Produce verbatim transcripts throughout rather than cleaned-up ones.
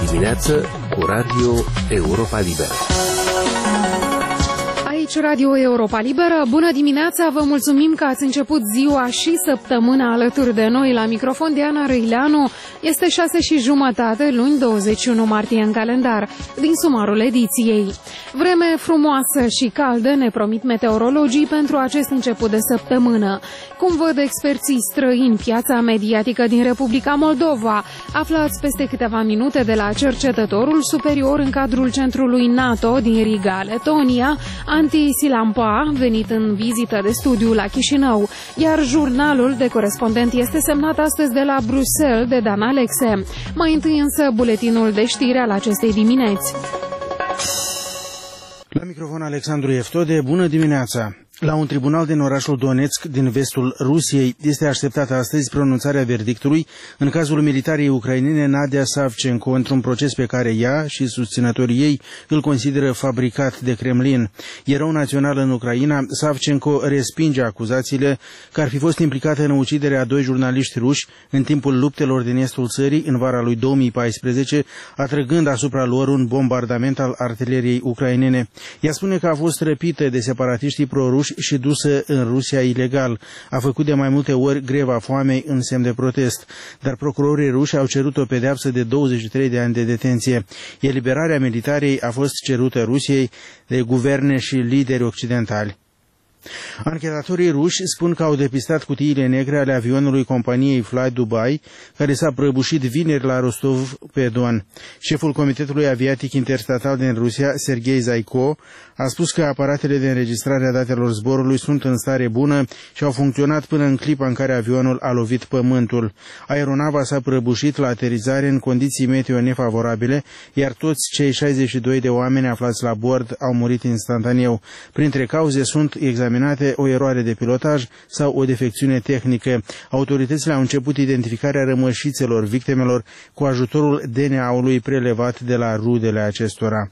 dimineață cu Radio Europa Liberă. Aici Radio Europa Liberă. Bună dimineața, vă mulțumim că ați început ziua și săptămâna alături de noi. La microfon Diana Răileanu. Este șase și jumătate, luni douăzeci și unu martie în calendar, din sumarul ediției. Vreme frumoasă și caldă ne promit meteorologii pentru acest început de săptămână. Cum văd experții străini piața mediatică din Republica Moldova? Aflați peste câteva minute de la cercetătorul superior în cadrul centrului NATO din Riga, Letonia, Antti Silampa, venit în vizită de studiu la Chișinău, iar jurnalul de corespondent este semnat astăzi de la Bruxelles de Dan Alexe. Mai întâi însă buletinul de știri al acestei dimineți. La microfon Alexandru Eftode, bună dimineața! La un tribunal din orașul Donetsk, din vestul Rusiei, este așteptată astăzi pronunțarea verdictului în cazul militarei ucrainene Nadia Savchenko, într-un proces pe care ea și susținătorii ei îl consideră fabricat de Kremlin. Erou național în Ucraina, Savchenko respinge acuzațiile că ar fi fost implicată în uciderea a doi jurnaliști ruși în timpul luptelor din estul țării în vara lui două mii paisprezece, atrăgând asupra lor un bombardament al artileriei ucrainene. Ea spune că a fost răpită de separatiștii pro-ruși și dusă în Rusia ilegal. A făcut de mai multe ori greva foamei în semn de protest, dar procurorii ruși au cerut o pedeapsă de douăzeci și trei de ani de detenție. Eliberarea militarei a fost cerută Rusiei de guverne și lideri occidentali. Anchetatorii ruși spun că au depistat cutiile negre ale avionului companiei Fly Dubai, care s-a prăbușit vineri la Rostov-pe-Don. Șeful Comitetului Aviatic Interstatal din Rusia, Sergei Zaiko, a spus că aparatele de înregistrare a datelor zborului sunt în stare bună și au funcționat până în clipa în care avionul a lovit pământul. Aeronava s-a prăbușit la aterizare în condiții meteo nefavorabile, iar toți cei șaizeci și doi de oameni aflați la bord au murit instantaneu. Printre cauze sunt examinate o eroare de pilotaj sau o defecțiune tehnică. Autoritățile au început identificarea rămășițelor victimelor cu ajutorul D N A-ului prelevat de la rudele acestora.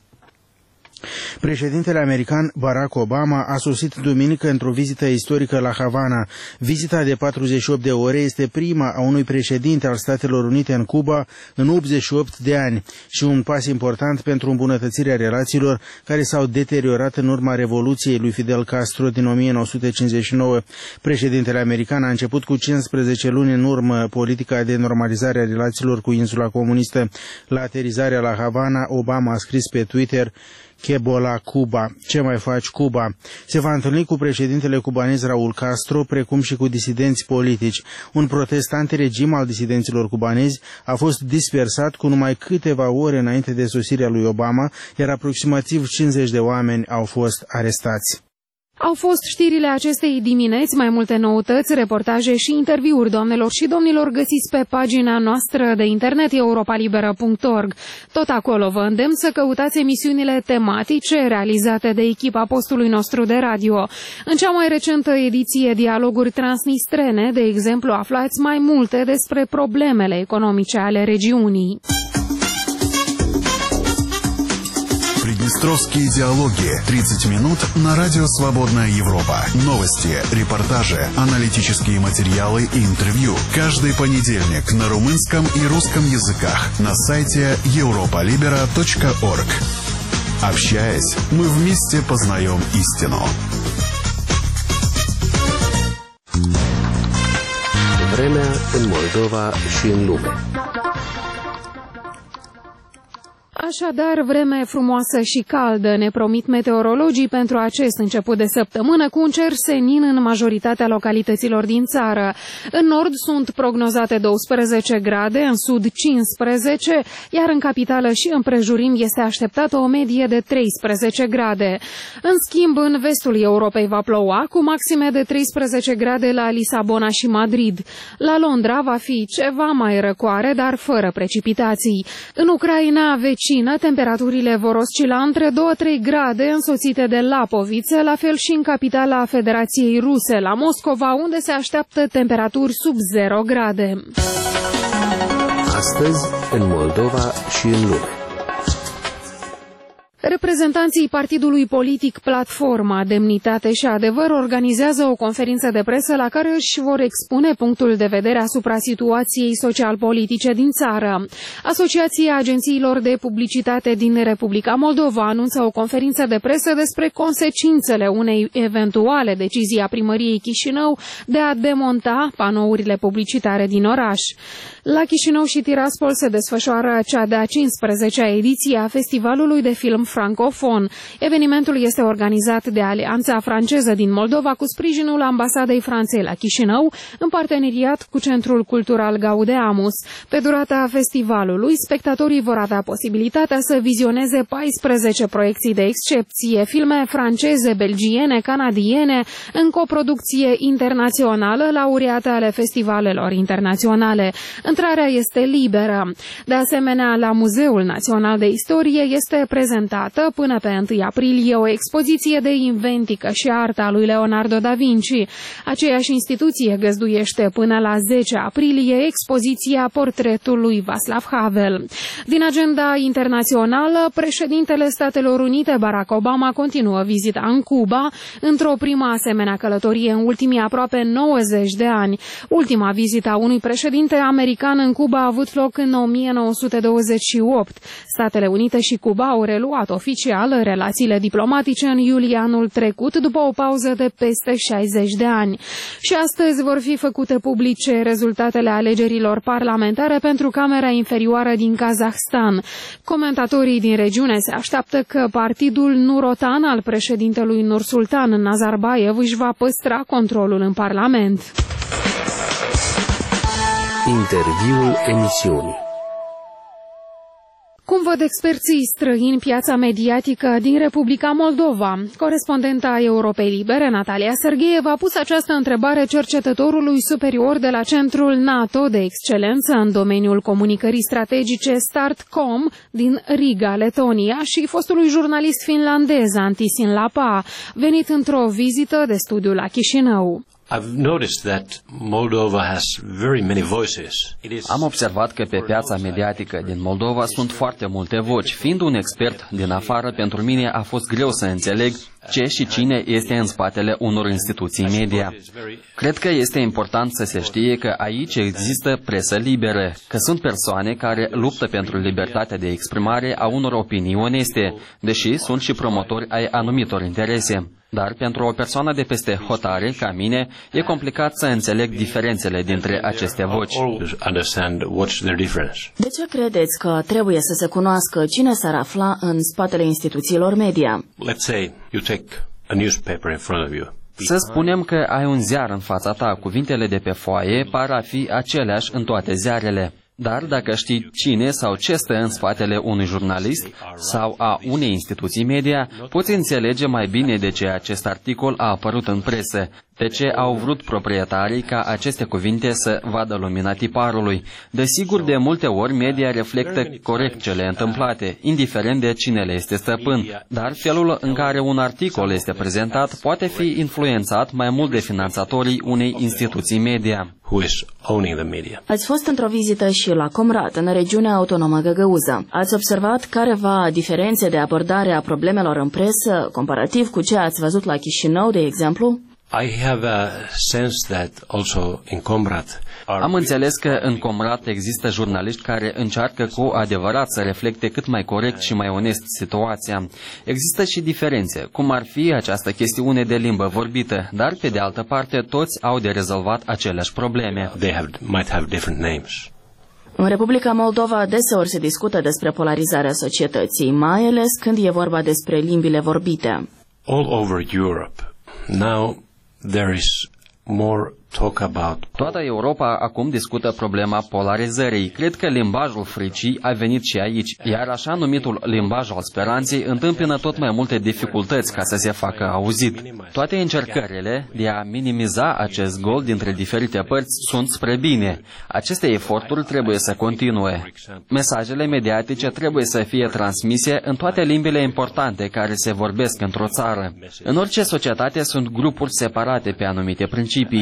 Președintele american Barack Obama a sosit duminică într-o vizită istorică la Havana. Vizita de patruzeci și opt de ore este prima a unui președinte al Statelor Unite în Cuba în optzeci și opt de ani și un pas important pentru îmbunătățirea relațiilor care s-au deteriorat în urma Revoluției lui Fidel Castro din o mie nouă sute cincizeci și nouă. Președintele american a început cu cincisprezece luni în urmă politica de normalizare a relațiilor cu insula comunistă. La aterizarea la Havana, Obama a scris pe Twitter: Chebola Cuba. Ce mai faci, Cuba? Se va întâlni cu președintele cubanez Raul Castro, precum și cu disidenți politici. Un protest antiregim al disidenților cubanezi a fost dispersat cu numai câteva ore înainte de sosirea lui Obama, iar aproximativ cincizeci de oameni au fost arestați. Au fost știrile acestei dimineți, mai multe noutăți, reportaje și interviuri, doamnelor și domnilor, găsiți pe pagina noastră de internet europa liberă punct org. Tot acolo vă îndemn să căutați emisiunile tematice realizate de echipa postului nostru de radio. În cea mai recentă ediție Dialoguri Transnistrene, de exemplu, aflați mai multe despre problemele economice ale regiunii. Приднестровские диалоги. тридцать минут на радио «Свободная Европа». Новости, репортажи, аналитические материалы и интервью. Каждый понедельник на румынском и русском языках на сайте европа либера точка орг. Общаясь, мы вместе познаем истину. Vremea în Moldova și în lume. Așadar, vreme frumoasă și caldă ne promit meteorologii pentru acest început de săptămână, cu un cer senin în majoritatea localităților din țară. În nord sunt prognozate douăsprezece grade, în sud cincisprezece, iar în capitală și împrejurim este așteptată o medie de treisprezece grade. În schimb, în vestul Europei va ploua, cu maxime de treisprezece grade la Lisabona și Madrid. La Londra va fi ceva mai răcoare, dar fără precipitații. În Ucraina, vecini, temperaturile vor oscila între două trei grade, însoțite de lapoviță, la fel și în capitala Federației Ruse, la Moscova, unde se așteaptă temperaturi sub zero grade. Astăzi, în Moldova și în lume. Reprezentanții partidului politic Platforma, Demnitate și Adevăr organizează o conferință de presă la care își vor expune punctul de vedere asupra situației social-politice din țară. Asociația Agențiilor de Publicitate din Republica Moldova anunță o conferință de presă despre consecințele unei eventuale decizii a primăriei Chișinău de a demonta panourile publicitare din oraș. La Chișinău și Tiraspol se desfășoară cea de-a cincisprezecea ediție a Festivalului de Film Francofon. Evenimentul este organizat de Alianța Franceză din Moldova cu sprijinul Ambasadei Franței la Chișinău, în parteneriat cu Centrul Cultural Gaudeamus. Pe durata festivalului, spectatorii vor avea posibilitatea să vizioneze paisprezece proiecții de excepție, filme franceze, belgiene, canadiene, în coproducție internațională, laureate ale festivalelor internaționale. Intrarea este liberă. De asemenea, la Muzeul Național de Istorie este prezentată până pe întâi aprilie o expoziție de inventică și artă a lui Leonardo da Vinci. Aceeași instituție găzduiește până la zece aprilie expoziția portretului Václav Havel. Din agenda internațională, președintele Statelor Unite, Barack Obama, continuă vizita în Cuba, într-o prima asemenea călătorie în ultimii aproape nouăzeci de ani. Ultima vizită a unui președinte american în Cuba a avut loc în o mie nouă sute douăzeci și opt. Statele Unite și Cuba au reluat oficial relațiile diplomatice în iulie anul trecut, după o pauză de peste șaizeci de ani. Și astăzi vor fi făcute publice rezultatele alegerilor parlamentare pentru Camera Inferioară din Kazahstan. Comentatorii din regiune se așteaptă că partidul Nurotan al președintelui Nursultan Nazarbayev își va păstra controlul în Parlament. Interviul emisiunii. Cum văd experții străini piața mediatică din Republica Moldova? Corespondenta Europei Libere, Natalia Sergeev, a pus această întrebare cercetătorului superior de la Centrul NATO de Excelență în domeniul comunicării strategice Startcom din Riga, Letonia, și fostului jurnalist finlandez Antti Lapa, venit într-o vizită de studiu la Chișinău. I've noticed that Moldova has very many voices. Am observat că pe piața mediatică din Moldova sunt foarte multe voci. Fiind un expert din afară, pentru mine a fost greu să înțeleg ce și cine este în spatele unor instituții media. Cred că este important să se știe că aici există presă liberă, că sunt persoane care luptă pentru libertatea de exprimare a unor opinii oneste, deși sunt și promotori ai anumitor interese. Dar pentru o persoană de peste hotare, ca mine, e complicat să înțeleg diferențele dintre aceste voci. De ce credeți că trebuie să se cunoască cine s-ar afla în spatele instituțiilor media? Să spunem că ai un ziar în fața ta, cuvintele de pe foaie par a fi aceleași în toate ziarele. Dar dacă știi cine sau ce stă în spatele unui jurnalist sau a unei instituții media, poți înțelege mai bine de ce acest articol a apărut în presă, de ce au vrut proprietarii ca aceste cuvinte să vadă lumina tiparului. Desigur, de multe ori media reflectă corect cele întâmplate, indiferent de cine le este stăpân, dar felul în care un articol este prezentat poate fi influențat mai mult de finanțatorii unei instituții media. Ați fost într-o vizită și la Comrat, în regiunea autonomă Găgăuză. Ați observat careva diferențe de abordare a problemelor în presă, comparativ cu ce ați văzut la Chișinău, de exemplu? I have a sense that also in Comrat. Am înțeles că în Comrat există jurnaliști care încearcă cu adevărat să reflecte cât mai corect și mai onest situația. Există și diferențe, cum ar fi această chestiune de limbă vorbită, dar pe de altă parte toți au de rezolvat aceleași probleme. They have, might have different names. În Republica Moldova deseori se discută despre polarizarea societății, mai ales când e vorba despre limbile vorbite. All over Europe, now there is more talk about... Toată Europa acum discută problema polarizării. Cred că limbajul fricii a venit și aici, iar așa numitul limbaj al speranței întâmpină tot mai multe dificultăți ca să se facă auzit. Toate încercările de a minimiza acest gol dintre diferite părți sunt spre bine. Aceste eforturi trebuie să continue. Mesajele mediatice trebuie să fie transmise în toate limbile importante care se vorbesc într-o țară. În orice societate sunt grupuri separate pe anumite principii. În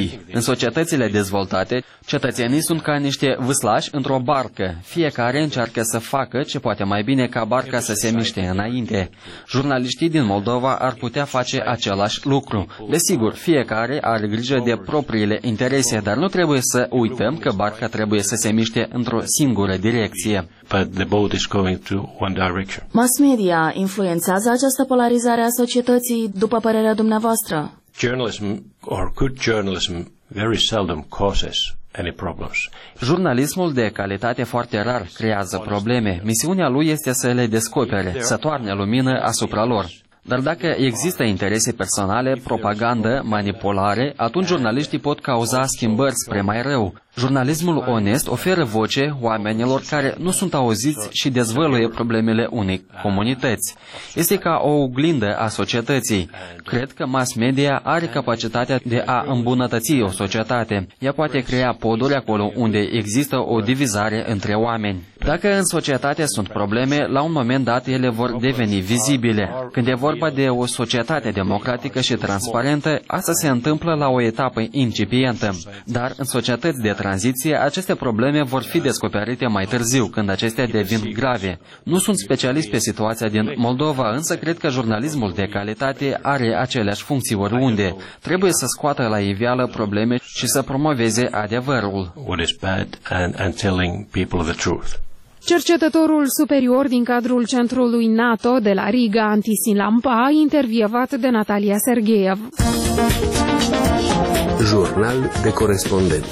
societățile dezvoltate, cetățenii sunt ca niște vâslași într-o barcă. Fiecare încearcă să facă ce poate mai bine ca barca să se miște înainte. Jurnaliștii din Moldova ar putea face același lucru. Desigur, fiecare are grijă de propriile interese, dar nu trebuie să uităm că barca trebuie să se miște într-o singură direcție. But the boat is going to one direction. Mass media influențează această polarizare a societății, după părerea dumneavoastră? Journalism or good journalism very seldom causes any problems. Jurnalismul de calitate foarte rar creează probleme. Misiunea lui este să le descopere, să toarne lumină asupra lor. Dar dacă există interese personale, propagandă, manipulare, atunci jurnaliștii pot cauza schimbări spre mai rău. Jurnalismul onest oferă voce oamenilor care nu sunt auziți și dezvăluie problemele unei comunități. Este ca o oglindă a societății. Cred că mass media are capacitatea de a îmbunătăți o societate. Ea poate crea poduri acolo unde există o divizare între oameni. Dacă în societate sunt probleme, la un moment dat ele vor deveni vizibile. Când e vorba de o societate democratică și transparentă, asta se întâmplă la o etapă incipientă. Dar în societăți de tranziție, aceste probleme vor fi descoperite mai târziu, când acestea devin grave. Nu sunt specialist pe situația din Moldova, însă cred că jurnalismul de calitate are aceleași funcții oriunde. Trebuie să scoată la iveală probleme și să promoveze adevărul. What is bad and, and telling people the truth. Cercetătorul superior din cadrul centrului NATO de la Riga, Antisin Lampa, intervievat de Natalia Sergeev. Jurnal de corespondent.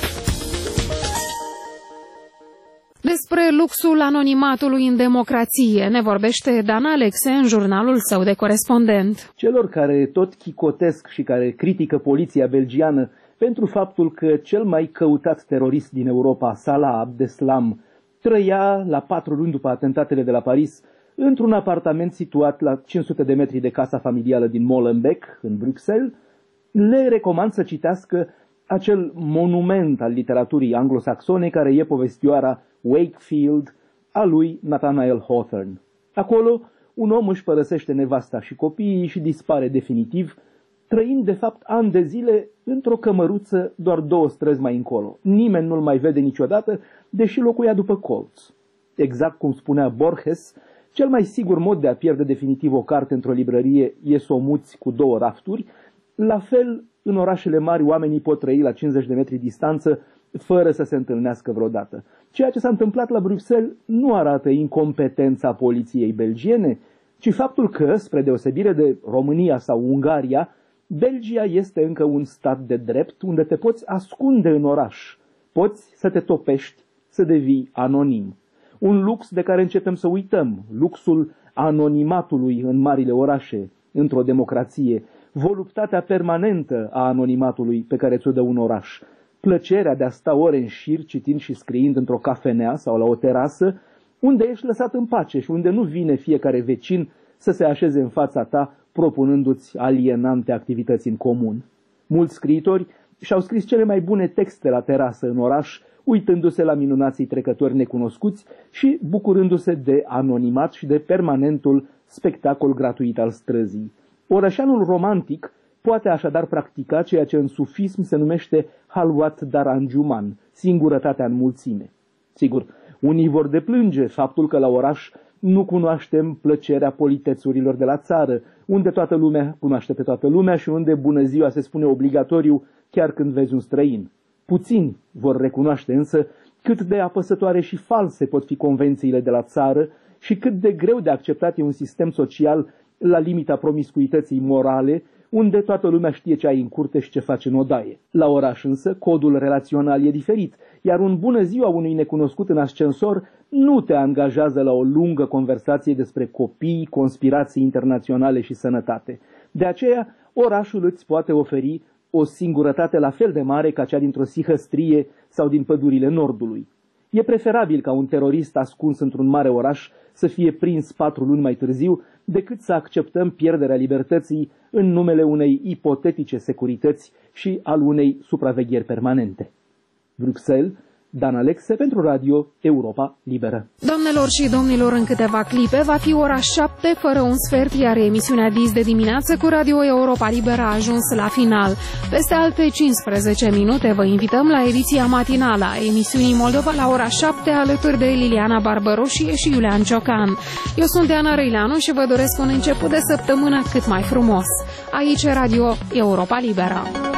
Despre luxul anonimatului în democrație ne vorbește Dan Alexe în jurnalul său de corespondent. Celor care tot chicotesc și care critică poliția belgiană pentru faptul că cel mai căutat terorist din Europa, Salah Abdeslam, trăia la patru luni după atentatele de la Paris într-un apartament situat la cinci sute de metri de casa familială din Molenbeek, în Bruxelles, le recomand să citească acel monument al literaturii anglosaxone care e povestioara Wakefield a lui Nathaniel Hawthorne. Acolo, un om își părăsește nevasta și copiii și dispare definitiv, trăind de fapt ani de zile într-o cămăruță doar două străzi mai încolo. Nimeni nu-l mai vede niciodată, deși locuia după colț. Exact cum spunea Borges, cel mai sigur mod de a pierde definitiv o carte într-o librărie e să o muți cu două rafturi. La fel, în orașele mari, oamenii pot trăi la cincizeci de metri distanță fără să se întâlnească vreodată. Ceea ce s-a întâmplat la Bruxelles nu arată incompetența poliției belgiene, ci faptul că, spre deosebire de România sau Ungaria, Belgia este încă un stat de drept unde te poți ascunde în oraș, poți să te topești, să devii anonim. Un lux de care începem să uităm, luxul anonimatului în marile orașe, într-o democrație, voluptatea permanentă a anonimatului pe care ți-o dă un oraș, plăcerea de a sta ore în șir citind și scriind într-o cafenea sau la o terasă, unde ești lăsat în pace și unde nu vine fiecare vecin să se așeze în fața ta propunându-ți alienante activități în comun. Mulți scriitori și-au scris cele mai bune texte la terasă în oraș, uitându-se la minunații trecători necunoscuți și bucurându-se de anonimat și de permanentul spectacol gratuit al străzii. Orășeanul romantic poate așadar practica ceea ce în sufism se numește halwat dar anjuman, singurătatea în mulțime. Sigur, unii vor deplânge faptul că la oraș nu cunoaștem plăcerea politețurilor de la țară, unde toată lumea cunoaște pe toată lumea și unde bună ziua se spune obligatoriu chiar când vezi un străin. Puțini vor recunoaște însă cât de apăsătoare și false pot fi convențiile de la țară și cât de greu de acceptat e un sistem social la limita promiscuității morale, unde toată lumea știe ce ai în curte și ce faci în odaie. La oraș însă, codul relațional e diferit, iar un bună ziua unui necunoscut în ascensor nu te angajează la o lungă conversație despre copii, conspirații internaționale și sănătate. De aceea, orașul îți poate oferi o singurătate la fel de mare ca cea dintr-o sihăstrie sau din pădurile nordului. E preferabil ca un terorist ascuns într-un mare oraș să fie prins patru luni mai târziu, decât să acceptăm pierderea libertății în numele unei ipotetice securități și al unei supravegheri permanente. Bruxelles Dan Alexe pentru Radio Europa Liberă. Doamnelor și domnilor, în câteva clipe va fi ora șapte fără un sfert, iar emisiunea Dis de dimineață cu Radio Europa Liberă a ajuns la final. Peste alte cincisprezece minute vă invităm la ediția matinală a emisiunii Moldova la ora șapte alături de Liliana Barbaroșie și Iulian Ciocan. Eu sunt Diana Răileanu și vă doresc un început de săptămână cât mai frumos. Aici Radio Europa Liberă.